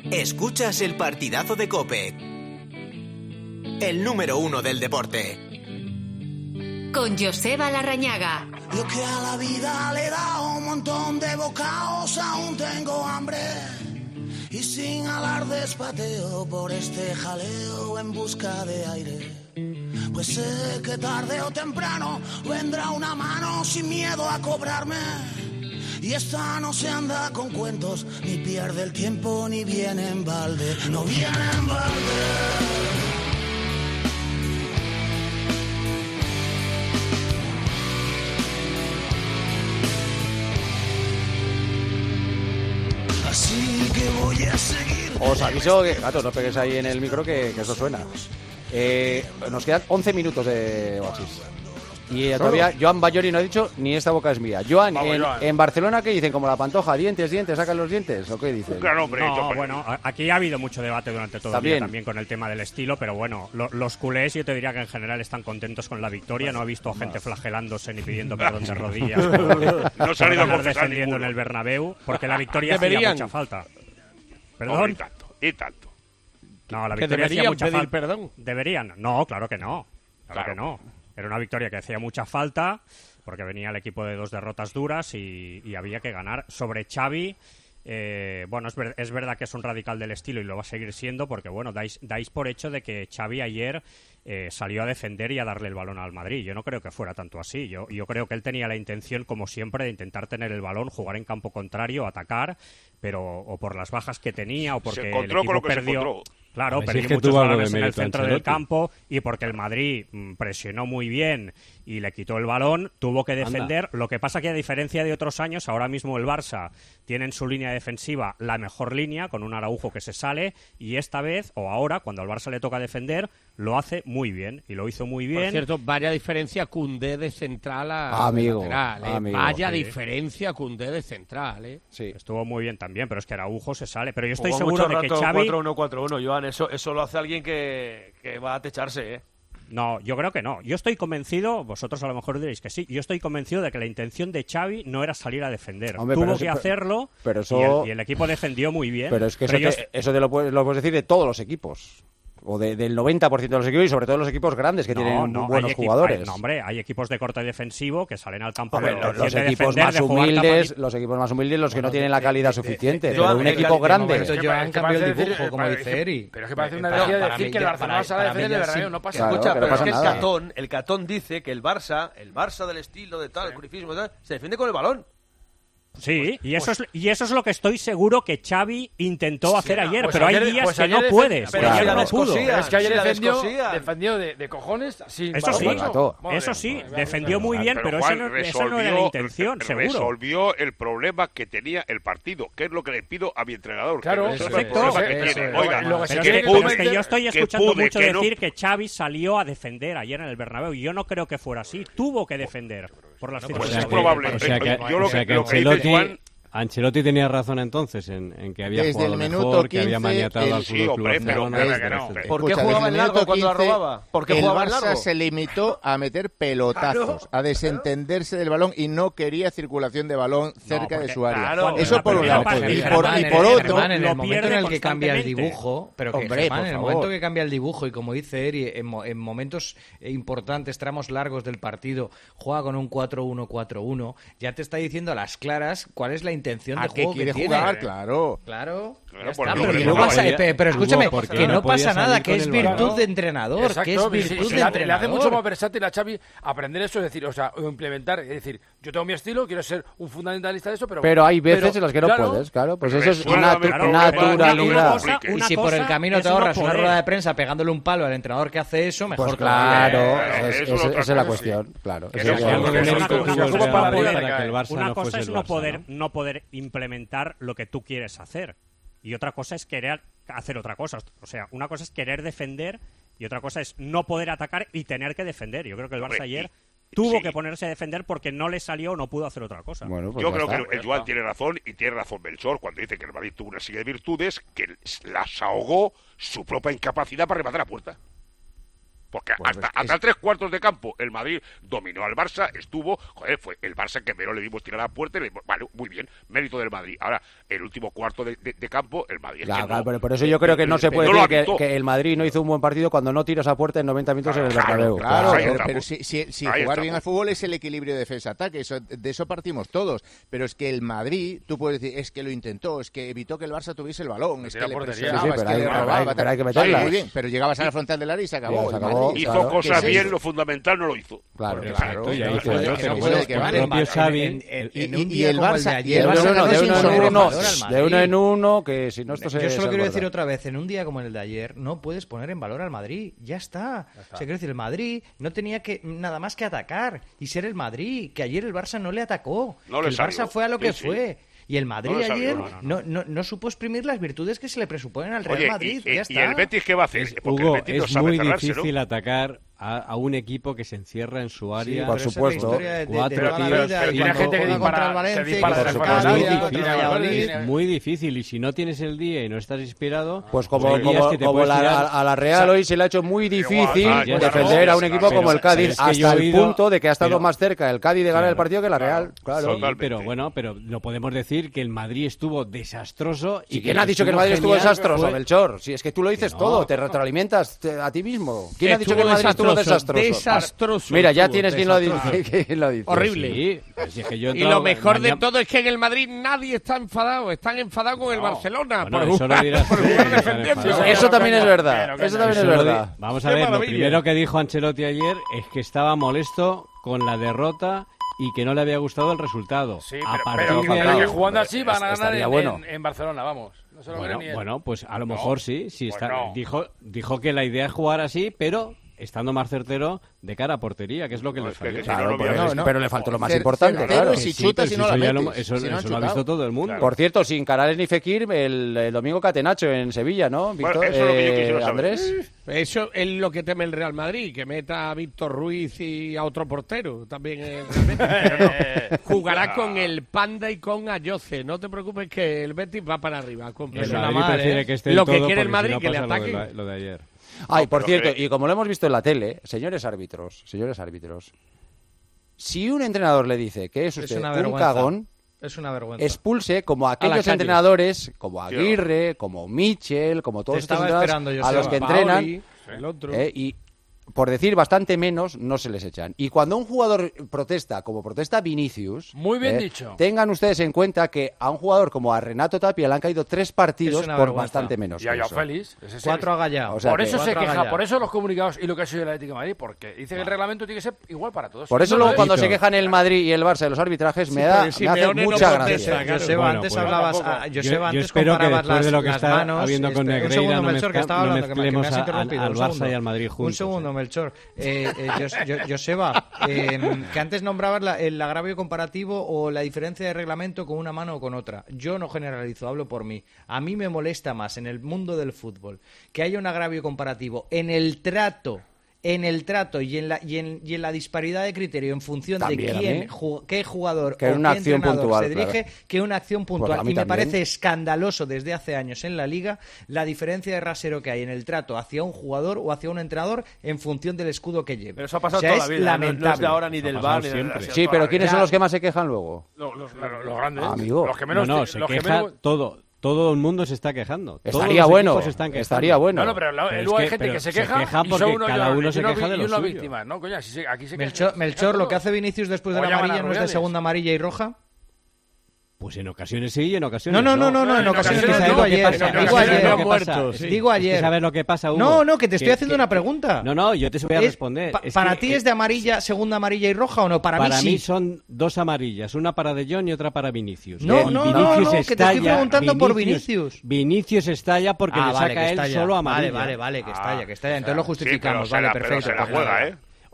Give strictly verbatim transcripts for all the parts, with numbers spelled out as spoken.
Escuchas el partidazo de COPE, el número uno del deporte. Con Joseba Larrañaga. Yo que a la vida le he dado un montón de bocados, aún tengo hambre. Y sin alardes pateo por este jaleo en busca de aire. Pues sé que tarde o temprano vendrá una mano sin miedo a cobrarme. Y esta no se anda con cuentos, ni pierde el tiempo, ni viene en balde. No viene en balde. Así que voy a seguir. Os aviso que, gato, no pegues ahí en el micro que, que eso suena. Eh, nos quedan once minutos de Oasis. Y eh, todavía Joan Bayori no ha dicho ni esta boca es mía. Joan, Vamos, en, Joan. en Barcelona, ¿qué dicen? ¿Como la Pantoja? ¿Dientes, dientes? ¿Sacan los dientes? ¿O qué dicen? Un gran hombre. No, hecho, bueno, a- aquí ha habido mucho debate durante todo También. el día también con el tema del estilo, pero bueno, lo- los culés yo te diría que en general están contentos con la victoria. No he visto a gente flagelándose ni pidiendo perdón de rodillas. No se han ido a por confesar defendiendo en ninguno. el Bernabéu, porque la victoria hacía Deberían. mucha falta. Hombre, ¿Perdón? y tanto, y tanto. No, la Que victoria hacía deberían mucha pedir falta. perdón. ¿Deberían? No, claro que no. Claro, Claro. que no. Era una victoria que hacía mucha falta, porque venía el equipo de dos derrotas duras y, y había que ganar. Sobre Xavi, eh, bueno, es, ver- es verdad que es un radical del estilo y lo va a seguir siendo, porque bueno, dais, dais por hecho de que Xavi ayer eh, salió a defender y a darle el balón al Madrid. Yo no creo que fuera tanto así. Yo, yo creo que él tenía la intención, como siempre, de intentar tener el balón, jugar en campo contrario, atacar, pero o por las bajas que tenía o porque Se el encontró equipo con lo que se perdió. encontró. Claro, A ver si perdió es que muchos tuvo algo de balones en el mérito centro del Ancelotti. campo y porque el Madrid mm, presionó muy bien y le quitó el balón, tuvo que defender. Lo que pasa que, a diferencia de otros años, ahora mismo el Barça tiene en su línea defensiva la mejor línea, con un Araujo que se sale, y esta vez, o ahora, cuando al Barça le toca defender, lo hace muy bien, y lo hizo muy Por bien. cierto, vaya diferencia Koundé de central a Amigo, de lateral, ¿eh? amigo. Vaya Sí. diferencia Koundé de central, ¿eh? Sí. Estuvo muy bien también, pero es que Araujo se sale. Pero yo estoy Jugó seguro mucho de que rato Xavi... cuatro uno cuatro uno, Joan. Eso, eso lo hace alguien que, que va a techarse, ¿eh? No, yo creo que no. Yo estoy convencido, vosotros a lo mejor diréis que sí, yo estoy convencido de que la intención de Xavi no era salir a defender. Hombre, Tuvo pero que eso- hacerlo pero eso- y, el, y el equipo defendió muy bien. Pero es que eso, yo te, eso te lo, puedes, lo puedes decir de todos los equipos. O de- del noventa por ciento de los equipos y sobre todo los equipos grandes que No, tienen no, buenos hay equi- jugadores. hay- no, hombre, hay equipos de corte defensivo que salen al campo Hombre, con los, intención los de equipos defender, más de jugar humildes, tapa- los equipos más humildes, los que Bueno, no tienen de- la calidad de- de- suficiente. de- pero Joan, un el- equipo el- grande. Momento, Que Joan pa- cambió el que parece dibujo, decir- como para- dice Eri. Pero es que parece Eh, una para- herejía para decir mí que el ya- Barcelona para- sale a para mí defender ya el Bernabéu, sí. no pasa. Claro, Escucha, que no pero pasa es que el nada. Catón, el Catón dice que el Barça, el Barça del estilo de tal, el curifismo y tal, se defiende con el balón. Sí, y eso, es, y eso es lo que estoy seguro que Xavi intentó hacer ayer, Pues pero hay ayer- días pues que ayer no defen- puedes, pero porque si la no pudo. descosía, Pero es que ayer si la defendió, descosía. defendió de, de cojones sin Eso balón, sí, macho. eso Madre sí, mía. defendió muy bien, pero, Juan, eso, no, eso no era la intención, re- seguro. resolvió el problema que tenía el partido, que es lo que le pido a mi entrenador. Claro, que ese es el perfecto, problema que eso tiene. es. Oiga, Lo que se Pero que es, que, quiere pero es que pude- yo estoy que escuchando pude, mucho que no- decir que Xavi salió a defender ayer en el Bernabéu y yo no creo que fuera así. Tuvo que defender por las pues circunstancias. es probable. O sea que, Yo lo o sea que- que lo que dice Ancelotti, Juan- Ancelotti tenía razón entonces en, en que había Desde jugado el mejor, minuto que había quince, maniatado el- al Sí, Fútbol Club hombre, pero- Barcelona, pero- etcétera, pero- etcétera. ¿Por qué Escucha, jugaba desde en el largo minuto cuando la quince, robaba? ¿Por qué el jugaba en Barça largo? se limitó a meter pelotazos, a desentenderse del balón y no quería circulación de balón cerca porque- de su área. claro, Eso por un primera lado. parte, Y Germán, por, y el- por el- otro, Germán, en lo el momento en pierde el que cambia el constantemente. dibujo, pero que Hombre, Germán, por en el favor. momento que cambia el dibujo y como dice Eri, en, mo- en momentos eh, importantes, tramos largos del partido, juega con un cuatro uno cuatro uno, ya te está diciendo a las claras cuál es la intención a de que juego quiere que tiene. jugar, claro. Claro, Claro, ya está, porque pero, no que no podía- pasa, eh, pe- pero escúchame, porque que no no podía pasa nada, salir que con es el virtud balón. de entrenador, que es Exacto, virtud sí, de sí, le, le hace entrenador. mucho más versátil a Xavi aprender eso, es decir, o sea, o implementar, es decir, yo tengo mi estilo, quiero ser un fundamentalista de eso, pero... Pero hay veces pero, en las que no claro, puedes, claro. Pues Pero eso es resuelve natu- el problema, Una naturalidad. cosa- Y una si por el cosa camino es te no ahorras una poder. rueda de prensa pegándole un palo al entrenador que hace eso, mejor Pues todavía. claro, Eh, es- eso es- es otra esa es la cosa, cuestión, claro. Que Eso no es sea lo Algo que- de es una mérito cosa, tuvo el como Real para Madrid arriba, para que el Barça Una no cosa fuese es el no Barça, poder, ¿no? no poder implementar lo que tú quieres hacer. Y otra cosa es querer hacer otra cosa. O sea, una cosa es querer defender y otra cosa es no poder atacar y tener que defender. Yo creo que el Barça Hombre, ayer y- tuvo sí. que ponerse a defender porque no le salió o no pudo hacer otra cosa. Bueno, pues Yo ya creo está. que el Joan tiene razón y tiene razón Melchor cuando dice que el Madrid tuvo una serie de virtudes que las ahogó su propia incapacidad para rematar a puerta. Porque Bueno, hasta, pues hasta es... tres cuartos de campo el Madrid dominó al Barça, estuvo, joder, fue el Barça que menos le dimos tirar a la puerta y le dimos, vale, muy bien, mérito del Madrid. Ahora, el último cuarto de, de, de campo, el Madrid... Es La, que no, pero por eso yo creo que no se puede no decir que, que el Madrid no hizo un buen partido cuando no tiras a puerta en noventa minutos claro, en el Bernabéu. Claro, Ahí pero, estamos. pero si, si, si Ahí jugar estamos. bien al fútbol es el equilibrio de defensa-ataque, eso, de eso partimos todos. Pero es que el Madrid, tú puedes decir, es que lo intentó, es que evitó que el Barça tuviese el balón, Me es tira que le portería. presionaba, Sí, sí, es pero que hay- le pero robaba, hay- tal. pero hay que Sí, meterla. muy bien, pero llegabas a la frontal del área y se acabó. Ya, se el acabó. Madrid. Hizo Claro. cosas ¿Qué es bien, eso? lo fundamental no lo hizo. Claro, Porque, claro. claro, y ahí no está, puede- yo, no pero puede bueno, que el vale. propio Xavi- En, en- Y- en un y día el como Barça- de y ayer, el De Barça uno, Barça ganó de sin uno en poner en uno, valor al de Madrid. uno en uno, que si no esto se Yo solo se quiero engorda. decir otra vez, en un día como el de ayer, no puedes poner en valor al Madrid. Ya está. O sea, quiero decir, el Madrid no tenía que nada más que atacar y ser el Madrid, que ayer el Barça no le atacó. No que le el salió. Barça fue a lo que Sí, sí. fue. Y el Madrid No le salió, ayer no, no, no, no, no supo exprimir las virtudes que se le presuponen al Real Oye, Madrid. y, y- ya y está. el Betis qué va a hacer? Porque Hugo, el Betis no es sabe muy cerrarse, ¿no? difícil atacar a, a un equipo que se encierra en su Sí, área. pero por esa es la supuesto. historia de, de- de Cuatro toda la tíos, vida. pero Y tiene cuando gente que juega dispara- contra el se Valencia, dispara contra de el fuera, Cádiz, ¿no? contra el Valladolid. Es muy difícil y si no tienes el día y no estás inspirado, Pues como, hay días como, que te como puedes la, tirar- a, a la Real hoy se le ha hecho muy difícil Igual, ya defender está. a un equipo Pero- como el pero Cádiz es que yo hasta he el oído- punto de que ha estado pero- más cerca el Cádiz de ganar el Claro, partido que la Real. Claro. Sí, Totalmente. pero bueno, pero no podemos decir que el Madrid estuvo desastroso. ¿Y que quién ha dicho que el Madrid estuvo genial desastroso, fue- Melchor? Si es que tú lo dices No. todo, te retroalimentas te- a ti mismo. ¿Quién ha dicho Estuvo que el Madrid estuvo desastroso, desastroso? desastroso Mira, ya estuvo, tienes quien lo, desastroso. dice, quien lo dice. Horrible. Sí, pues es que yo he Y entrado- lo mejor de mañana- todo es que en el Madrid nadie está enfadado, están enfadados con el Barcelona. Bueno, por eso lo jugar- dirás por tú, jugar que están defendiendo. enfadados. Eso también es Pero, verdad. pero, Eso también es Eso lo di- verdad. Vamos a Qué ver, lo maravilla. primero que dijo Ancelotti ayer es que estaba molesto con la derrota y que no le había gustado el resultado. Sí, a pero, partir pero, de pero ahí- que jugando así van a ganar estaría en, bueno. en, en Barcelona, vamos. No se lo Bueno, cree ni él. bueno, pues a lo No, mejor sí, sí pues está, no. dijo, dijo que la idea es jugar así, pero estando más certero de cara a portería, que es lo que No, le es que- falló. que si no, Claro, no pero, había- no, no. pero le faltó lo más Cer- importante, certero claro. y si Sí, chutas pero y no si la eso ya lo- metes, eso- si no eso han lo ha visto chutado. todo el mundo. Por cierto, sin Canales ni Fekir, el, el domingo Catenacho en Sevilla, ¿no, Víctor? Bueno, eso es lo que yo Eh, quisiera saber. Andrés. Eso es lo que teme el Real Madrid, que meta a Víctor Ruiz y a otro portero también en el Betis, pero no. Jugará con el Panda y con Ayoce. No te preocupes que el Betis va para arriba. Con El Perdona Madrid mal, prefiere ¿eh? que esté en Lo que todo quiere el porque Madrid, si no que le pasa lo de ataquen. la- lo de ayer. Ay, por pero cierto, que- y como lo hemos visto en la tele, señores árbitros, señores árbitros, si un entrenador le dice que es Es usted una un vergüenza. cagón, Es una vergüenza. expulse como a aquellos calle. entrenadores, como Aguirre, como Michel, como todos Te estos estaba entrenadores esperando, a los Joseba. que entrenan, Paoli, el otro. eh, y por decir bastante menos, no se les echan. Y cuando un jugador protesta, como protesta Vinicius, Muy bien eh, dicho. tengan ustedes en cuenta que a un jugador como a Renato Tapia le han caído tres partidos Es una por vergüenza. bastante menos. Y a que Joao eso. Félix. ese es Cuatro el- a Gallá. O sea por que- eso se Cuatro a queja, Gallá. por eso los comunicados y lo que ha sido el Atlético de Madrid, porque dice que el reglamento tiene que ser igual para todos. Por eso No, luego no, cuando Tito. se quejan el Madrid y el Barça de los arbitrajes me Sí, da pero me hace Simeone no mucha protesta, gracia. claro. Joseba, Bueno, antes pues- hablabas, Tampoco. ah, Yo- Joseba, yo antes espero que comparabas después de las, lo que las está manos. habiendo con este, un Negreira, segundo, no Melchor, que mezcla- estaba no hablando, que me, que me mezclemos has a- interrumpido. al un Barça segundo. y al Madrid Un juntos, segundo, eh. Melchor. Eh, eh, Jos- Jo- Joseba, eh, que antes nombrabas la- el agravio comparativo o la diferencia de reglamento con una mano o con otra. Yo no generalizo, hablo por mí. A mí me molesta más en el mundo del fútbol que haya un agravio comparativo en el trato en el trato y en la y en, y en la disparidad de criterio en función También, de a quién mí. ju- qué jugador Que en o una qué acción entrenador puntual, se dirige claro. que una acción Pues puntual a mí y me también. parece escandaloso desde hace años en la liga la diferencia de rasero que hay en el trato hacia un jugador o hacia un entrenador en función del escudo que lleve. Pero eso ha pasado O sea, toda es la vida. no- lamentable. No, es de ahora ni Eso ha del pasado bar ni de siempre. ha sido Sí, toda pero la ¿quiénes vida. son los que más se quejan luego? Los, los- los- los grandes. Ah, amigo. Los que menos. No, no, se los que queja menos- todo. Todo el mundo se está quejando. Todos Estaría los bueno, equipos se están quejando. estaría bueno. No, no, pero, la- Pero es luego hay que- gente pero que se se queja quejan y porque son unos cada llorones uno y se unos queja vi- de y lo unos suyo. víctimas, ¿no? Coño, así se- aquí se Melchor, queja- Melchor, se lo que queja hace Vinicius después de O la llaman a amarilla no es de Rubiales. segunda amarilla y roja. Pues en ocasiones sí y en ocasiones No, no, no, no, no, en en ocasiones ocasiones no, no, digo que ayer, pasa, en digo ocasiones ayer, no ¿Qué muerto, pasa? sí. digo Es que ayer. ¿Sabes lo que pasa, Hugo? No, no, que te estoy haciendo una pregunta. No, no, yo te voy a Es- responder. pa- Es ¿Para que, ti eh, es de amarilla, segunda amarilla y roja o no? Para, Para mí mí sí. son dos amarillas, una para De Jong y otra para Vinicius. No, El no, Vinicius no, no, que te estoy estalla, preguntando por Vinicius. Vinicius estalla porque Ah, le vale, saca que él estalla. solo Vale, amarilla. vale, vale, que Ah, estalla, que estalla. Entonces Sí, lo pero justificamos, se vale, la- pero perfecto. se la pues nada. juega, ¿eh?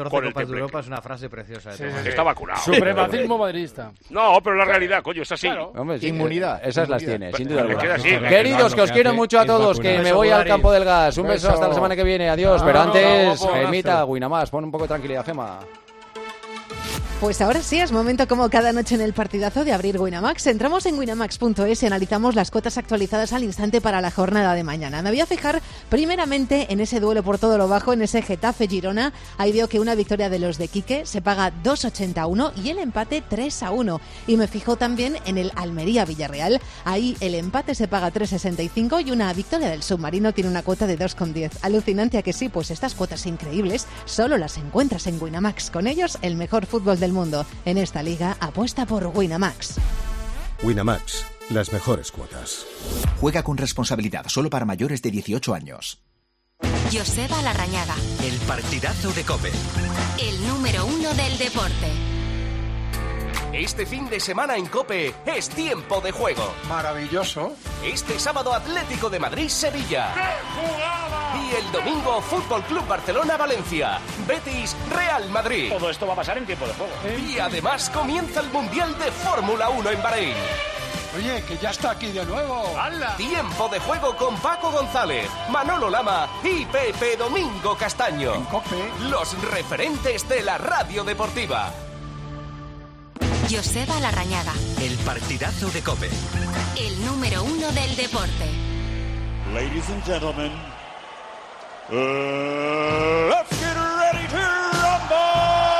catorce con el Copas de tembleque. Europa es una frase preciosa. De Sí, Tomás. sí, sí. Está vacunado. Supremacismo madridista. No, pero la realidad, coño, es así. Claro. Hombre, sí, Inmunidad, eh, Esas las inmunidad. tiene, sin duda Le alguna. queda así. Queridos, que os quiero mucho a todos, que me voy al campo del gas. Un beso hasta la semana que viene. Adiós. Pero Ah, antes, guapo, Gemita, Guinamás, pon un poco de tranquilidad, Gema. Pues ahora sí, es momento como cada noche en el partidazo de abrir Winamax. Entramos en winamax punto es y analizamos las cuotas actualizadas al instante para la jornada de mañana. Me voy a fijar primeramente en ese duelo por todo lo bajo, en ese Getafe-Girona. Ahí veo que una victoria de los de Quique se paga dos ochenta y uno y el empate tres a uno. Y me fijo también en el Almería-Villarreal. Ahí el empate se paga tres sesenta y cinco y una victoria del submarino tiene una cuota de dos diez. Alucinante a que sí, pues estas cuotas increíbles solo las encuentras en Winamax. Con ellos, el mejor fútbol del mundo. En esta liga, apuesta por Winamax. Winamax, las mejores cuotas. Juega con responsabilidad, solo para mayores de dieciocho años. Joseba Larrañaga. El partidazo de COPE. El número uno del deporte. Este fin de semana en COPE es tiempo de juego. Maravilloso. Este sábado Atlético de Madrid-Sevilla. ¡Qué jugada! Y el domingo Fútbol Club Barcelona-Valencia. Betis-Real Madrid. Todo esto va a pasar en tiempo de juego. Y además comienza el Mundial de Fórmula uno en Bahrein. Oye, que ya está aquí de nuevo. ¡Hala! Tiempo de juego con Paco González, Manolo Lama y Pepe Domingo Castaño. En COPE. Los referentes de la radio deportiva. Joseba Larrañaga. El partidazo de COPE. El número uno del deporte. Ladies and gentlemen, uh, let's get ready to rumble!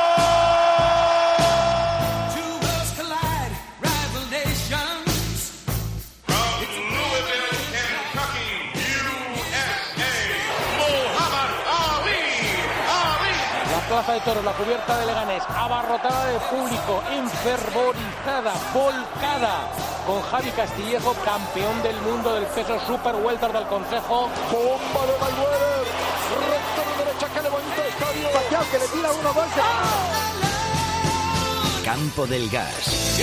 Two worlds collide, rival nations. From Louisville, Kentucky, U S A, Muhammad Ali. Ali. La plaza de toros, la cubierta de Leganés, abarrotada de público, enfervorizada, volcada, con Javi Castillejo, campeón del mundo del peso super welter del Consejo. Bomba de Mayweather, recta de derecha que levanta el estadio. Pacquiao que le tira uno, dos. Campo del Gas.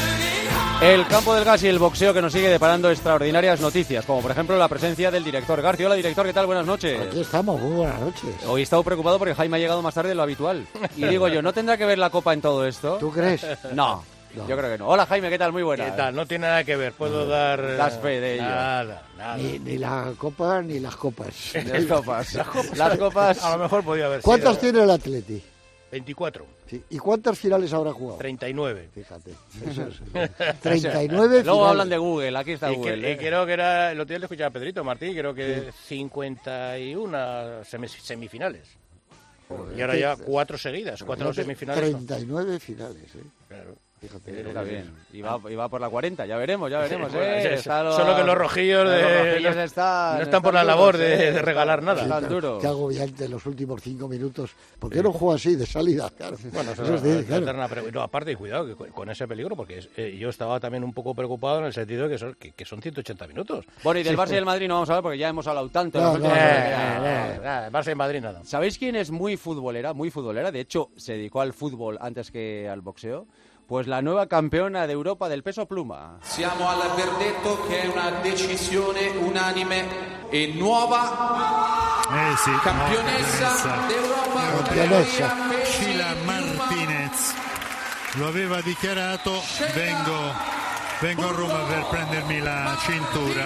El campo del gas y el boxeo que nos sigue deparando extraordinarias noticias, como por ejemplo la presencia del director García. Hola, director, ¿qué tal? Buenas noches. Aquí estamos, muy buenas noches. Hoy he estado preocupado porque Jaime ha llegado más tarde de lo habitual. Y digo yo, ¿no tendrá que ver la Copa en todo esto? ¿Tú crees? No, no. Yo creo que no. Hola, Jaime, ¿qué tal? Muy buena. ¿Qué tal? No tiene nada que ver, puedo dar... Das fe de ello. Nada, nada. Ni, ni la Copa ni las copas. Las copas. Las copas. Las copas. A lo mejor podía haber ¿Cuántas sido... tiene el Atleti? veinticuatro. Sí. ¿Y cuántas finales habrá jugado? treinta y nueve. Fíjate. Eso es. treinta y nueve Luego finales. hablan de Google, aquí está y Google. Que, ¿eh? y creo que era, el otro día le escuchaba a Pedrito Martí, creo que sí. cincuenta y uno semifinales. Joder, y ahora ya cuatro seguidas, cuatro semifinales. treinta y nueve finales, ¿eh? Claro. Fíjate, está bien. Y va, y va por la cuarenta, ya veremos, ya veremos. ¿eh? Sí, lo, solo que los rojillos, de, los rojillos no, están, no están, están por la duros, labor de, ¿eh? de regalar nada. Están Sí, duros. Qué agobiante los últimos cinco minutos. ¿Por qué no juega así, de salida? Claro. Bueno, eso, eso es de, claro. eterna, pero no, aparte, y cuidado que con, con ese peligro, porque es, eh, yo estaba también un poco preocupado en el sentido de que son, que, que son ciento ochenta minutos. Bueno, y del sí, Barça y del Madrid no vamos a hablar porque ya hemos hablado tanto. No, en no, las no, últimas Eh, horas. eh, eh, nada, Barça y Madrid nada. ¿Sabéis quién es muy futbolera? Muy futbolera. De hecho, se dedicó al fútbol antes que al boxeo. Pues la nueva campeona de Europa del peso pluma. Siamo al verdetto che è una decisione unanime e nuova eh sì, campionessa d'Europa. Campionessa. Sheila Martinez lo aveva dichiarato, vengo, vengo a Roma per prendermi la cintura.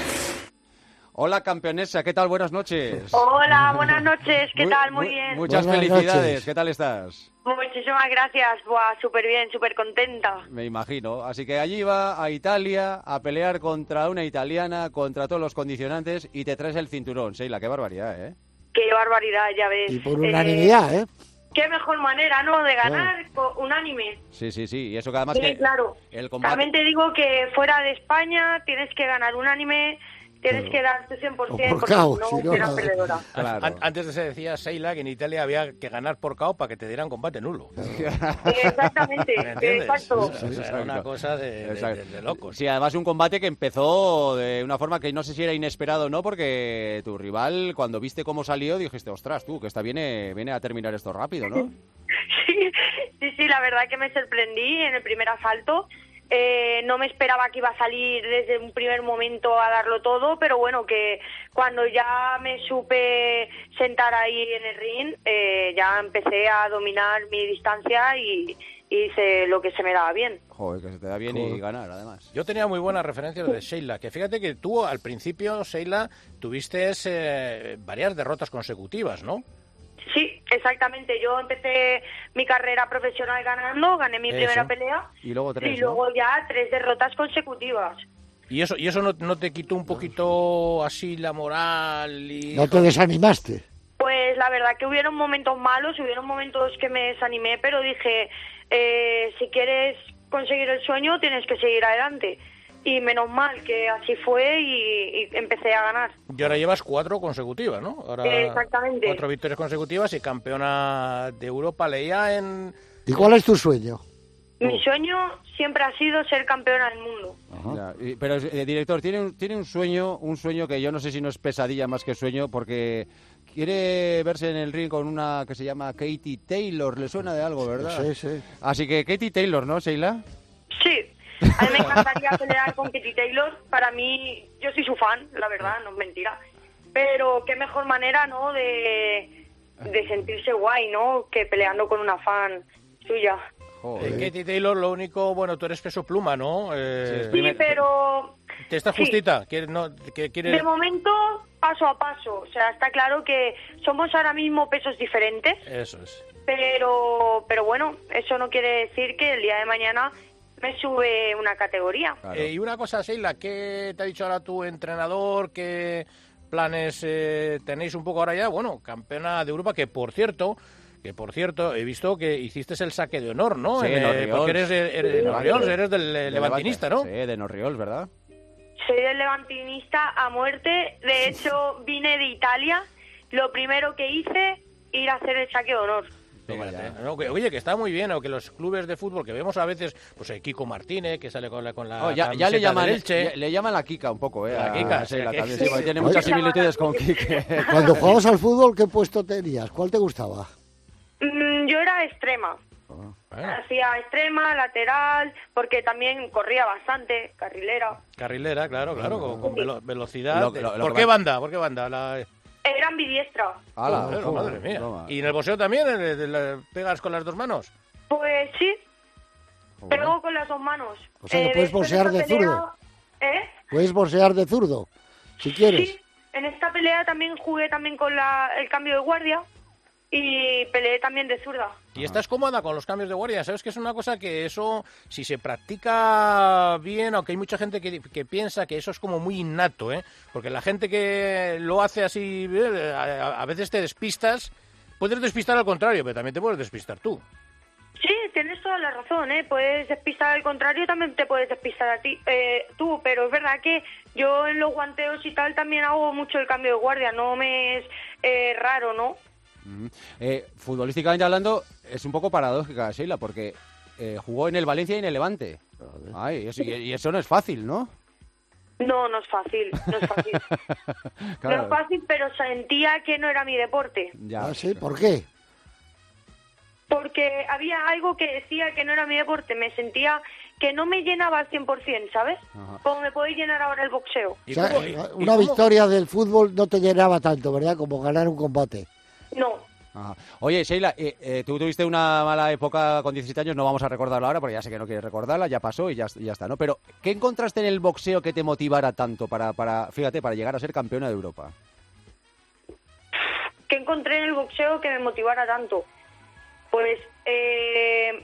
Hola, campeonesa, ¿qué tal? Buenas noches. Hola, buenas noches, ¿qué Muy, tal? Muy muy, bien. Muchas Buenas felicidades, noches. ¿qué tal estás? Muchísimas gracias, buah, súper bien, súper contenta. Me imagino. Así que allí va a Italia a pelear contra una italiana, contra todos los condicionantes y te traes el cinturón. Sheila, qué barbaridad, ¿eh? Qué barbaridad, ya ves. Y por unanimidad, ¿eh? Qué mejor manera, ¿no?, de ganar oh. unánime. Sí, sí, sí. Y eso que además Sí, que claro. el combate... También te digo que fuera de España tienes que ganar unánime. Tienes que dar tu cien por ciento porque caos, no si no, serás nada. perdedora. Claro. An- Antes de se decía, Sheila, que en Italia había que ganar por K O para que te dieran combate nulo. Exactamente, ¿Me entiendes? exacto. O sea, era una cosa de, de, de, de locos. Sí, además un combate que empezó de una forma que no sé si era inesperado o no, porque tu rival, cuando viste cómo salió, dijiste, ostras, tú, que esta viene, viene a terminar esto rápido, ¿no? Sí, sí, sí, la verdad que me sorprendí en el primer asalto. Eh, no me esperaba que iba a salir desde un primer momento a darlo todo, pero bueno, que cuando ya me supe sentar ahí en el ring, eh, ya empecé a dominar mi distancia y, y hice lo que se me daba bien. Joder, que se te da bien y ganar, además. Yo tenía muy buenas referencias de Sheila, que fíjate que tú al principio, Sheila, tuviste eh, varias derrotas consecutivas, ¿no? Sí, Exactamente, yo empecé mi carrera profesional ganando, gané mi Eso. primera pelea Y luego tres, y ¿no? luego ya tres derrotas consecutivas. ¿Y eso, y eso no, no te quitó un poquito así la moral? Y... ¿No te desanimaste? Pues la verdad que hubieron momentos malos, hubieron momentos que me desanimé, pero dije, eh, si quieres conseguir el sueño tienes que seguir adelante. Y menos mal que así fue y, y empecé a ganar. Y ahora llevas cuatro consecutivas, ¿no? Ahora Exactamente. Cuatro victorias consecutivas y campeona de Europa. Leía en... ¿Y cuál es tu sueño? Mi sueño siempre ha sido ser campeona del mundo. Ya, y- pero, eh, director, tiene un, tiene un sueño, un sueño que yo no sé si no es pesadilla más que sueño, porque quiere verse en el ring con una que se llama Katie Taylor. ¿Le suena de algo, verdad? Sí, sí. Así que Katie Taylor, ¿no, Sheila? Sí, a mí me encantaría pelear con Katie Taylor. Para mí, yo soy su fan, la verdad, no es mentira. Pero qué mejor manera, ¿no?, de, de sentirse guay, ¿no?, que peleando con una fan suya. Eh, Katie Taylor, lo único, bueno, tú eres peso pluma, ¿no? Eh, Sí, pero ¿Te estás sí. justita? ¿Quieres, no, que, quieres... de momento, paso a paso. O sea, está claro que somos ahora mismo pesos diferentes, Eso es. pero, pero bueno, eso no quiere decir que el día de mañana me sube una categoría. Eh, y una cosa, Sheila, ¿qué te ha dicho ahora tu entrenador? ¿Qué planes eh, tenéis un poco ahora ya? Bueno, campeona de Europa, que por cierto... Que por cierto, he visto que hiciste el saque de honor, ¿no? Sí, En, en eh, Orriols. porque eres, eres, De de Levante. Orriols, eres del eh, De levantinista, Levante. ¿no? Sí, de Norriols, ¿verdad? Soy del levantinista a muerte. De hecho, vine de Italia. Lo primero que hice, ir a hacer el saque de honor. Fíjate, ¿no? Que- Oye, que está muy bien, o que los clubes de fútbol que vemos a veces, pues el Kiko Martínez, que sale con la, con la Oh, ya, ya camiseta le llaman del Elche. ya- le llaman la Kika un poco, ¿eh? La a Kika, Sheila sí, también, sí. sí, porque tiene Oye. muchas similitudes con Kike. Cuando jugabas al fútbol, ¿qué puesto tenías? ¿Cuál te gustaba? Mm, yo era extrema. Hacía extrema, lateral, porque también corría bastante, carrilera. Carrilera, claro, claro, con, con velo- velocidad. Lo- lo- lo ¿Por que qué va- banda? ¿Por qué banda? La... Era ambidiestra. Ala, Joder, ojo, madre mía. toma. ¿Y en el boxeo también? ¿Le- le- le ¿Pegas con las dos manos? Pues sí, pego con las dos manos. O sea, que Eh, puedes después boxear esta de pelea- zurdo. ¿Eh? Puedes boxear de zurdo, si quieres. Sí, en esta pelea también jugué también con la, el cambio de guardia y peleé también de zurda. ¿Y estás cómoda con los cambios de guardia? ¿Sabes que es una cosa que eso, si se practica bien, aunque hay mucha gente que, que piensa que eso es como muy innato, ¿eh? Porque la gente que lo hace así, eh, a, a veces te despistas, puedes despistar al contrario, pero también te puedes despistar tú. Sí, tienes toda la razón, ¿eh? Puedes despistar al contrario, también te puedes despistar a ti, eh, tú, pero es verdad que yo en los guanteos y tal también hago mucho el cambio de guardia, no me es eh, raro, ¿no? Ujú. Eh, futbolísticamente hablando, es un poco paradójica, Sheila, porque eh, jugó en el Valencia y en el Levante. Ay, eso- y, y eso no es fácil, ¿no? No, no es fácil, no es fácil. No Claro. es fácil, pero sentía que no era mi deporte. Ya. Ah, sí, ¿por qué? Porque había algo que decía que no era mi deporte, me sentía que no me llenaba al cien por ciento, ¿sabes? Ajá. Como me puede llenar ahora el boxeo. O sea, una victoria del fútbol no te llenaba tanto, ¿verdad? Como ganar un combate. No. Ajá. Oye, Sheila, eh, eh, tú tuviste una mala época con diecisiete años, no vamos a recordarla ahora porque ya sé que no quieres recordarla, ya pasó y ya, y ya está, ¿no? Pero, ¿qué encontraste en el boxeo que te motivara tanto para, para, fíjate, para llegar a ser campeona de Europa? ¿Qué encontré en el boxeo que me motivara tanto? Pues, eh,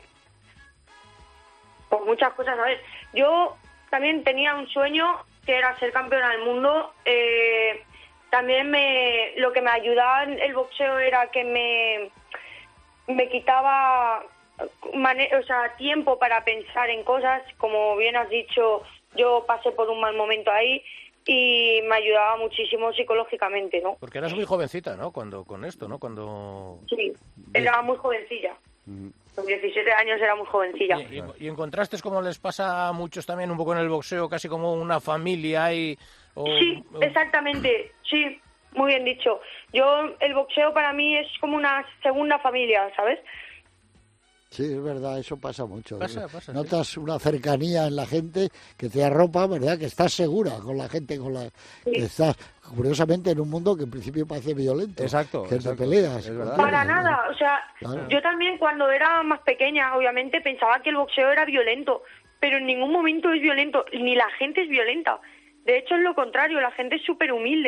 por muchas cosas. A ver, yo también tenía un sueño que era ser campeona del mundo. Eh, también me, lo que me ayudaba en el boxeo era que me, me quitaba mane- o sea, tiempo para pensar en cosas. Como bien has dicho, yo pasé por un mal momento ahí y me ayudaba muchísimo psicológicamente, ¿no? Porque eras muy jovencita, ¿no? Cuando con esto, ¿no? Cuando... Sí, era muy jovencilla. Con diecisiete años era muy jovencilla. Y, y en contrastes, como les pasa a muchos también, un poco en el boxeo, casi como una familia y... o- Sí, o- exactamente, sí, muy bien dicho. Yo, el boxeo para mí es como una segunda familia, ¿sabes? Sí, es verdad, eso pasa mucho. Pasa, pasa, sí. Notas una cercanía en la gente que te arropa, ¿verdad? Que estás segura con la gente, con la que estás, curiosamente, en un mundo que en principio parece violento. Exacto, Que exacto, te peleas. es verdad. Para nada, o sea, Claro. yo también cuando era más pequeña, obviamente pensaba que el boxeo era violento, pero en ningún momento es violento, ni la gente es violenta. De hecho, es lo contrario, la gente es súper humilde.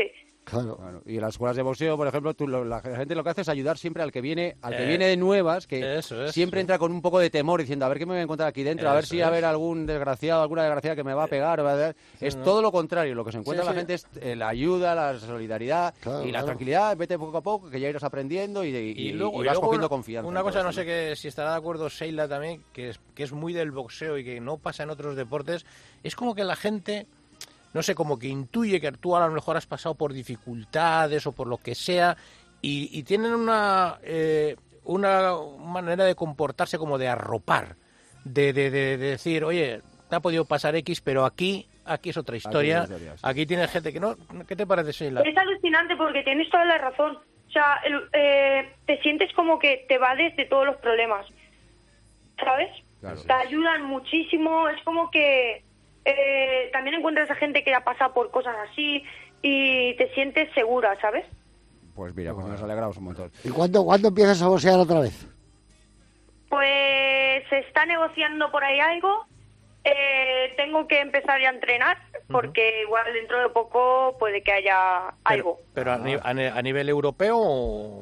Claro. Claro. Y en las escuelas de boxeo, por ejemplo, tú, lo, la gente lo que hace es ayudar siempre al que viene al que Eh, viene de nuevas, que eso es, siempre sí. entra con un poco de temor, diciendo, a ver qué me voy a encontrar aquí dentro, a ver Eso si va a es. haber algún desgraciado, alguna desgraciada que me va a pegar. o va a dar. Es ¿no? todo lo contrario. Lo que se encuentra Sí, la sí. gente es eh, la ayuda, la solidaridad Claro, y la claro. tranquilidad. Vete poco a poco, que ya irás aprendiendo y, y, Y y- luego, y y vas luego cogiendo una, confianza. Una en cosa, todo no esto, sé que, si estará de acuerdo Sheila también, que es, que es muy del boxeo y que no pasa en otros deportes, es como que la gente, no sé, como que intuye que tú a lo mejor has pasado por dificultades o por lo que sea, y, y tienen una, eh, una manera de comportarse como de arropar, de, de, de, de decir, oye, te ha podido pasar X, pero aquí... Aquí es otra historia. Aquí es otra historia, sí. Aquí tiene gente que no... ¿Qué te parece, Sheila? Es alucinante porque tienes toda la razón. O sea, el- eh, te sientes como que te vades de todos los problemas, ¿sabes? Claro. Te ayudan muchísimo. Es como que eh, también encuentras a gente que ha pasado por cosas así y te sientes segura, ¿sabes? Pues mira, pues nos alegramos un montón. ¿Y cuándo, cuándo empiezas a boxear otra vez? Pues se está negociando por ahí algo. Eh, tengo que empezar ya a entrenar porque igual dentro de poco puede que haya algo. ¿Pero a, ni- a ni- a nivel europeo o...?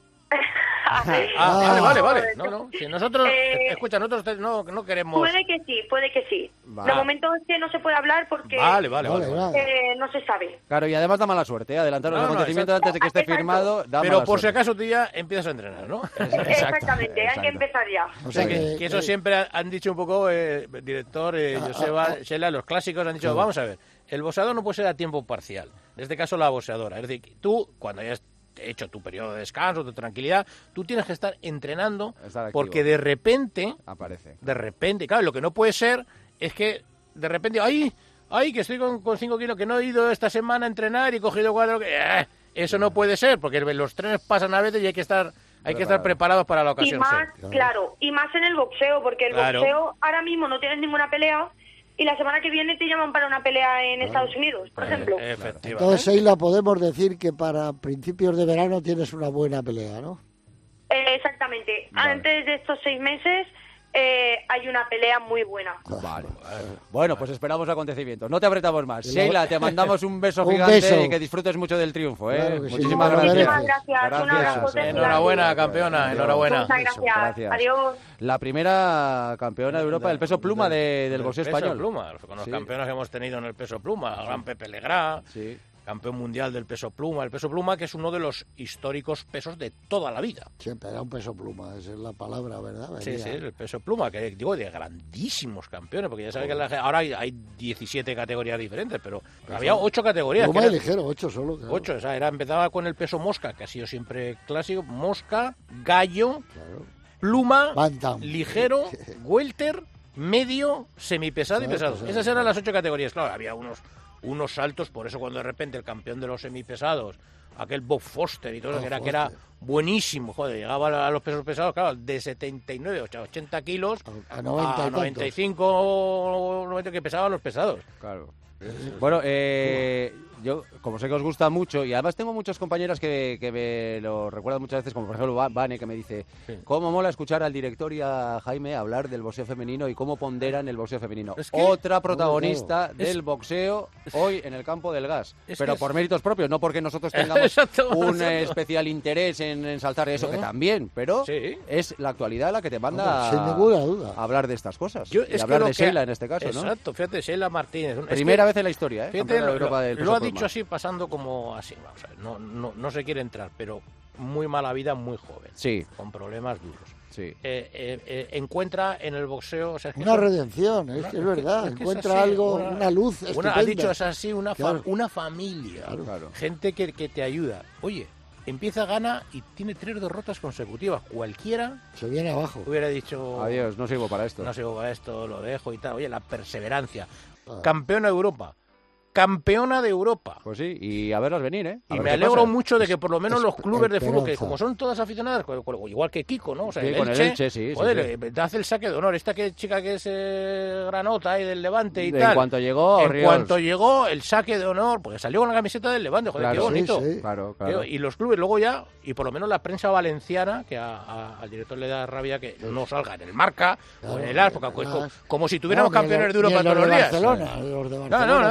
Ah, Ah, vale, vale, vale. No, no. Si nosotros, Eh, escucha, nosotros te- no, no queremos... Puede que sí, puede que sí. Vale. De momento es que no se puede hablar porque Vale, vale, vale. vale. eh, no se sabe. Claro, y además da mala suerte, ¿eh? Adelantar los No, no, acontecimientos exacto. antes de que esté Exacto. firmado da Pero mala por si suerte. acaso tú ya empiezas a entrenar, ¿no? Exactamente, hay exacto. que empezar ya. O sea, sea que, que- que eso que- siempre ha- han dicho un poco, eh, director, eh, Ah, Joseba, ah, ah. Sheila, los clásicos han dicho, vamos a ver, el boxeador no puede ser a tiempo parcial, en este caso la boxeadora. Es decir, que tú, cuando hayas hecho tu periodo de descanso, tu tranquilidad, tú tienes que estar entrenando Estar activo. porque de repente, Aparece. de repente, claro, lo que no puede ser es que de repente, ¡ay! ¡Ay, que estoy con, con cinco kilos, que no he ido esta semana a entrenar y he cogido cuatro! Que, eh, eso no puede ser, porque los trenes pasan a veces y hay que estar, hay que estar preparados para la Y ocasión. más, sí. claro, y más en el boxeo, porque el Claro. boxeo ahora mismo no tienes ninguna pelea y la semana que viene te llaman para una pelea en Estados Unidos, por ejemplo. Eh, efectivamente. Entonces, Sheila, podemos decir que para principios de verano tienes una buena pelea, ¿no? Eh, exactamente. Antes de estos seis meses eh, hay una pelea muy buena. Vale. Bueno, pues esperamos acontecimientos. No te apretamos más. No. Sheila, te mandamos un beso Un gigante beso. y que disfrutes mucho del triunfo, ¿eh? Claro que sí, Muchísimas te lo gracias. mereces. Muchísimas gracias. Un abrazo. Enhorabuena, campeona, enhorabuena. Muchas gracias. Gracias. Adiós. La primera campeona de Europa del peso pluma de- del Del boxeo peso español. pluma, con los Sí. campeones que hemos tenido en el peso pluma, el gran Pepe Legrá, Sí. campeón mundial del peso pluma, el peso pluma que es uno de los históricos pesos de toda la vida. Siempre era un peso pluma, esa es la palabra, ¿verdad? Sí, Venía. sí, el peso pluma, que digo, de grandísimos campeones, porque ya sabes que la ge- ahora hay, hay diecisiete categorías diferentes, pero, pero había ocho categorías. Pluma que y eran- ligero, ocho solo. claro. Ocho, o sea, era, empezaba con el peso mosca, que ha sido siempre clásico, mosca, gallo, Claro. pluma, Bantam. ligero, welter, medio, semipesado y Exacto, pesado. exacto. Esas eran las ocho categorías. Claro, había unos, unos saltos, por eso cuando de repente el campeón de los semipesados, aquel Bob Foster y todo eso, Bob que era, que era Foster. buenísimo, joder, llegaba a los pesos pesados, claro, de setenta y nueve, ochenta kilos A noventa y tantos. noventa y cinco, noventa que pesaban los pesados. Claro. Bueno, eh, yo, como sé que os gusta mucho, y además tengo muchas compañeras que, que me lo recuerdan muchas veces, como por ejemplo Va- Vane, que me dice, Sí. cómo mola escuchar al director y a Jaime hablar del boxeo femenino y cómo ponderan el boxeo femenino. Es que- Otra protagonista claro. del Es- boxeo hoy en el campo del gas. Es Pero que por es- méritos propios, no porque nosotros tengamos Exacto, un exacto. eh, especial interés en ensaltar eso, que también, pero Sí. es la actualidad la que te manda Hombre, sin ninguna duda. a hablar de estas cosas. Yo- y es que hablar lo de que- Sheila en este caso, ¿no? Exacto, fíjate, Sheila Martínez. Es Primera que- vez en la historia, ¿eh? Fíjate, Campeona de lo, Europa del lo peso ha pluma. dicho así, pasando como así. Vamos a ver, no, no, no se quiere entrar, pero muy mala vida, muy joven. Sí. Con problemas duros. Sí. Eh, eh, eh, encuentra en el boxeo... O sea, es que Una eso- redención, es una- que es verdad. es que es Encuentra así, algo, una, luz una, estupenda. ha dicho, es así, una, fa- Claro. una familia. Claro. Claro. Gente que, que te ayuda. Oye, empieza, gana y tiene tres derrotas consecutivas. Cualquiera Se viene abajo. hubiera dicho... Adiós, no sirvo para esto. No sirvo para esto, lo dejo y tal. Oye, la perseverancia. Ah. Campeona de Europa. Campeona de Europa. Pues sí, y a verlas venir, ¿eh? A Y ver me qué alegro pasa. mucho de que por lo menos es los clubes de fútbol, que esperanza. como son todas aficionadas, cu- cu- igual que Kiko, ¿no? O sea, Sí, el con el Elche, Elche, sí, sí, joder, sí. eh, te hace el saque de honor. Esta que chica que es eh, Granota y del Levante y En tal. cuanto llegó, En Orriols. cuanto llegó, el saque de honor, porque salió con la camiseta del Levante, joder, Claro, qué bonito. sí, sí. Claro, Qué- claro. Y los clubes luego ya, y por lo menos la prensa valenciana, que a- a- al director le da rabia que no salga en el Marca o en el As, porque Claro, es en el como, As. como si tuviéramos No, ni campeones los- de Europa ni todos los los de días. Barcelona, los de No, Barcelona no, no, lo tampoco. justo.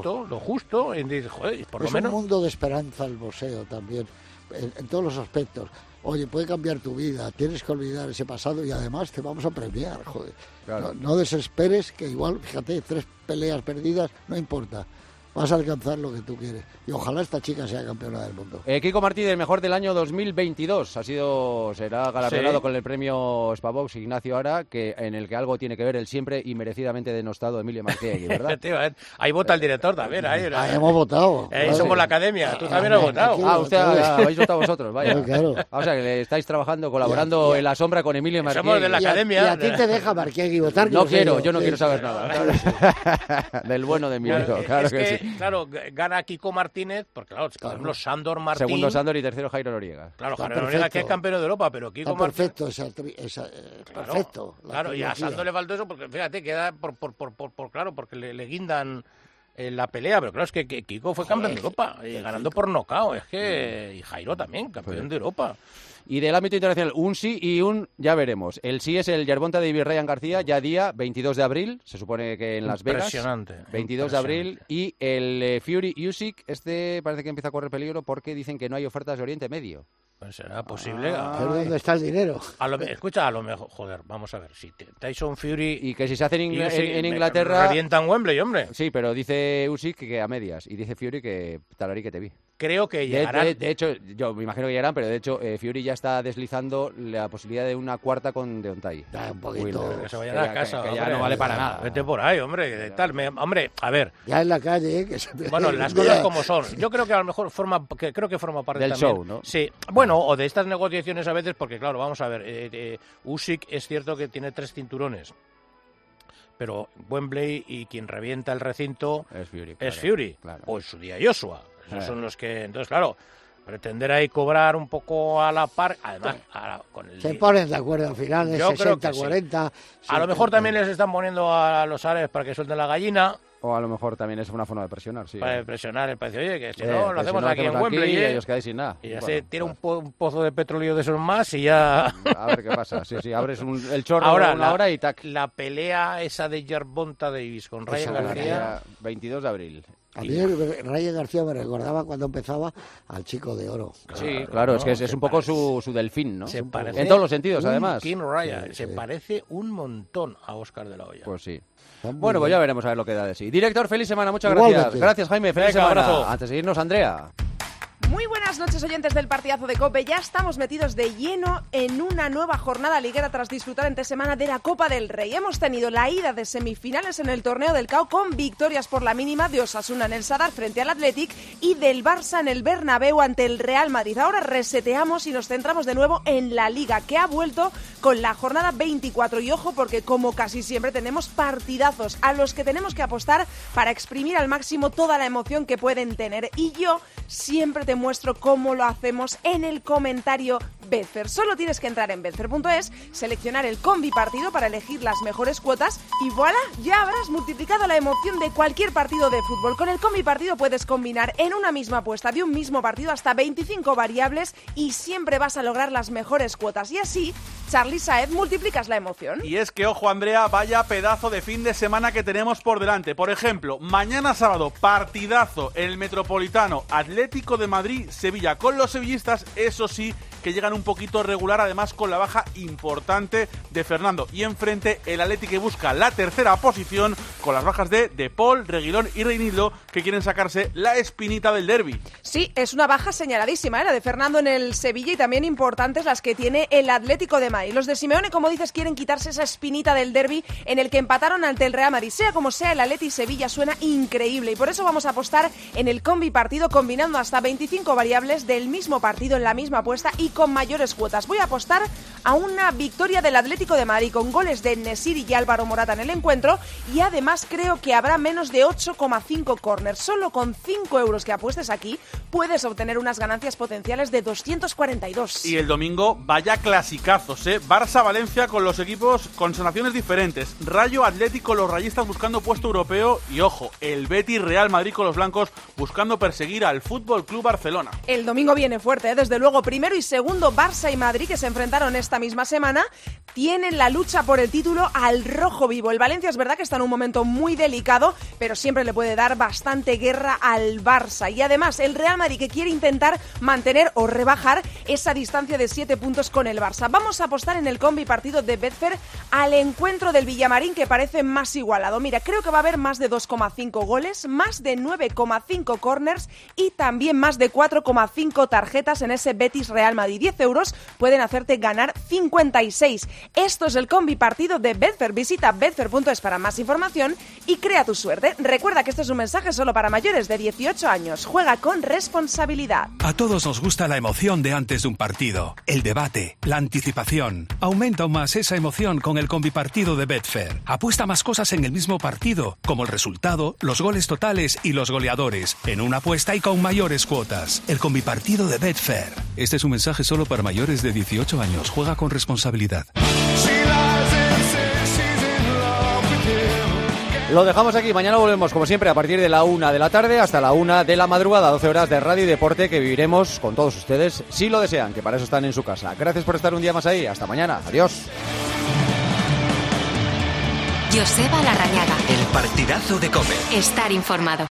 justo, lo justo, y dices, joder, por lo es menos... un mundo de esperanza el boxeo también, en, en todos los aspectos. Oye, puede cambiar tu vida, tienes que olvidar ese pasado y además te vamos a premiar, joder. Claro. No, no desesperes, que igual, fíjate, tres peleas perdidas, no importa. Vas a alcanzar lo que tú quieres. Y ojalá esta chica sea campeona del mundo. Eh, Kiko Martí, el mejor del año dos mil veintidós. Ha sido, será galardonado Sí. con el premio Spavox Ignacio Ara, que, en el que algo tiene que ver el siempre y merecidamente denostado Emilio Martíegui, ¿verdad? Tío, eh, ahí vota el director también. Ahí, Ah, hemos votado. Ahí Vale. somos la academia, tú también has votado. Ah, usted ah, habéis votado vosotros, vaya. Sí, claro. Ah, o sea, que le estáis trabajando, colaborando Ya, ya. en la sombra con Emilio Martíegui. Somos de la Y a- academia. Y a, ti te deja Marquiegui votar. que No lo sé quiero, yo no Sí, quiero saber sí. nada. Del bueno de Emilio, Claro, claro es que, que, sí. claro, gana Kiko Martínez, porque claro, por ejemplo, Sándor Martín... Segundo Sándor y tercero Jairo Noriega. Claro, Está Jairo Noriega, perfecto. que es campeón de Europa, pero Kiko Está Martínez... perfecto, esa, tri- esa, eh, Claro, perfecto. la Claro, y a trilogía. Sándor le faltó eso, porque fíjate, queda por, por, por, por, por- claro, porque le, le guindan en la pelea, pero claro, es que, que Kiko fue campeón de Europa, y ganando por nocao, es que... Y Jairo también, campeón de Europa. Y del ámbito internacional, un sí y un ya veremos. El sí es el Yerbonta de Ryan García, ya día veintidós de abril, se supone que en Las Vegas. Impresionante, veintidós de abril. Y el eh, Fury Usyk, este parece que empieza a correr peligro porque dicen que no hay ofertas de Oriente Medio. Pues será posible. Ah, pero ¿dónde está el dinero? A lo, escucha, a lo mejor, joder, vamos a ver, si Tyson Fury... Y que si se hace en, Ingl- Usyk, en- en me- Inglaterra... revientan Wembley, hombre. Sí, pero dice Usyk que a medias. Y dice Fury que talarí que te vi. Creo que De, llegarán... de- de hecho, yo me imagino que llegarán, pero de hecho eh, Fury ya está deslizando la posibilidad de una cuarta con Deontay. Ya, un poquito. Wilder. Que se vayan Que a ya- casa. que- que ya hombre. no vale para nada. Vete por ahí, hombre. Que tal. Me- hombre, a ver. Ya en la calle, ¿eh? Que se Bueno, las cosas como son. Yo creo que a lo mejor forma, que creo que forma parte Del también. show, ¿no? Sí. Bueno, o de estas negociaciones a veces, porque claro, vamos a ver. Eh, eh, Usyk es cierto que tiene tres cinturones, pero Wembley y quien revienta el recinto Es Fury. es claro, Fury claro. o en su día Joshua. Esos Eh. son los que, entonces claro, pretender ahí cobrar un poco a la par, además a- con el Se ponen de acuerdo al final, es Yo creo sesenta que sí. cuarenta. A lo mejor también les están poniendo a los árabes para que suelten la gallina, O a lo mejor también es una forma de presionar, sí. para presionar el precio. Oye, que si Eh, no, que lo si hacemos no aquí en hacemos Wembley, y ¿eh? ellos quedáis sin nada. Y ya Bueno, se tira un, po- un pozo de petróleo de esos más y ya... A ver qué pasa. Sí, sí, abres un- el chorro Ahora, una la, hora y tac. la pelea esa de Yerbonta Davis con Ryan Esa García... veintidós de abril. A mí el Ryan García me recordaba cuando empezaba al Chico de Oro. Sí, claro, es que es, es se un poco parece- su, su delfín, ¿no? Se parece En todos los sentidos, un además. King Ryan, Sí, se sí. parece un montón a Oscar de la Hoya. Pues sí. Está muy Bueno, pues bien. ya veremos a ver lo que da de sí. Director, feliz semana, muchas Igualmente. gracias. Gracias, Jaime, feliz Venga, semana. abrazo. Antes de irnos, Andrea. Muy buenas noches, oyentes del partidazo de COPE. Ya estamos metidos de lleno en una nueva jornada liguera tras disfrutar entre semana de la Copa del Rey. Hemos tenido la ida de semifinales en el torneo del C A O con victorias por la mínima de Osasuna en el Sadar frente al Athletic y del Barça en el Bernabéu ante el Real Madrid. Ahora reseteamos y nos centramos de nuevo en la Liga, que ha vuelto con la jornada veinticuatro. Y ojo, porque como casi siempre tenemos partidazos a los que tenemos que apostar para exprimir al máximo toda la emoción que pueden tener. Y yo siempre te muestro cómo lo hacemos en el comentario Betfair. Solo tienes que entrar en betfair punto es, seleccionar el combi partido para elegir las mejores cuotas y voilà, ya habrás multiplicado la emoción de cualquier partido de fútbol. Con el combi partido puedes combinar en una misma apuesta de un mismo partido hasta veinticinco variables y siempre vas a lograr las mejores cuotas. Y así, Charly Saez, multiplicas la emoción. Y es que, ojo Andrea, vaya pedazo de fin de semana que tenemos por delante. Por ejemplo, mañana sábado, partidazo, el Metropolitano, Atlético de Madrid, Sevilla, con los sevillistas, eso sí, que llegan un poquito regular, además con la baja importante de Fernando. Y enfrente, el Atlético que busca la tercera posición, con las bajas de De Paul, Reguilón y Reinildo, que quieren sacarse la espinita del derbi. Sí, es una baja señaladísima, ¿eh? La de Fernando en el Sevilla y también importantes las que tiene el Atlético de Madrid. Los de Simeone, como dices, quieren quitarse esa espinita del derbi en el que empataron ante el Real Madrid. Sea como sea, el Atleti Sevilla suena increíble y por eso vamos a apostar en el combi partido combinando hasta veinticinco variables del mismo partido en la misma apuesta y con mayores cuotas. Voy a apostar a una victoria del Atlético de Madrid con goles de Nesiri y Álvaro Morata en el encuentro y además creo que habrá menos de ocho coma cinco córners. Solo con cinco euros que apuestes aquí puedes obtener unas ganancias potenciales de doscientos cuarenta y dos. Y el domingo, vaya clasicazos, ¿eh? Barça-Valencia con los equipos con sensaciones diferentes. Rayo Atlético, los rayistas buscando puesto europeo. Y ojo, el Betis-Real Madrid con los blancos buscando perseguir al Fútbol Club Barcelona. El domingo viene fuerte, ¿eh? Desde luego, primero y segundo segundo, Barça y Madrid, que se enfrentaron esta misma semana, tienen la lucha por el título al rojo vivo. El Valencia es verdad que está en un momento muy delicado, pero siempre le puede dar bastante guerra al Barça. Y además, el Real Madrid, que quiere intentar mantener o rebajar esa distancia de siete puntos con el Barça. Vamos a apostar en el combi partido de Betfair al encuentro del Villamarín, que parece más igualado. Mira, creo que va a haber más de dos coma cinco goles, más de nueve coma cinco corners y también más de cuatro coma cinco tarjetas en ese Betis Real Madrid. diez euros pueden hacerte ganar cincuenta y seis. Esto es el combi partido de Betfair. Visita betfair punto es para más información y crea tu suerte. Recuerda que este es un mensaje solo para mayores de dieciocho años. Juega con responsabilidad. A todos nos gusta la emoción de antes de un partido, el debate, la anticipación. Aumenta aún más esa emoción con el combi partido de Betfair. Apuesta más cosas en el mismo partido, como el resultado, los goles totales y los goleadores, en una apuesta y con mayores cuotas. El combi partido de Betfair. Este es un mensaje solo para mayores de dieciocho años. Juega con responsabilidad. Lo dejamos aquí, mañana volvemos como siempre a partir de la una de la tarde hasta la una de la madrugada, doce horas de radio y deporte que viviremos con todos ustedes, si lo desean, que para eso están en su casa. Gracias por estar un día más ahí, hasta mañana, adiós. Joseba Larrañaga. El partidazo de COPE. Estar informado.